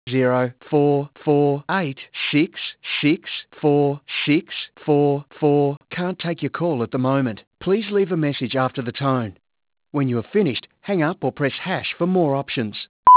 60448664644. Can't take your call at the moment. Please leave a message after the tone. When you have finished, hang up or press hash for more options.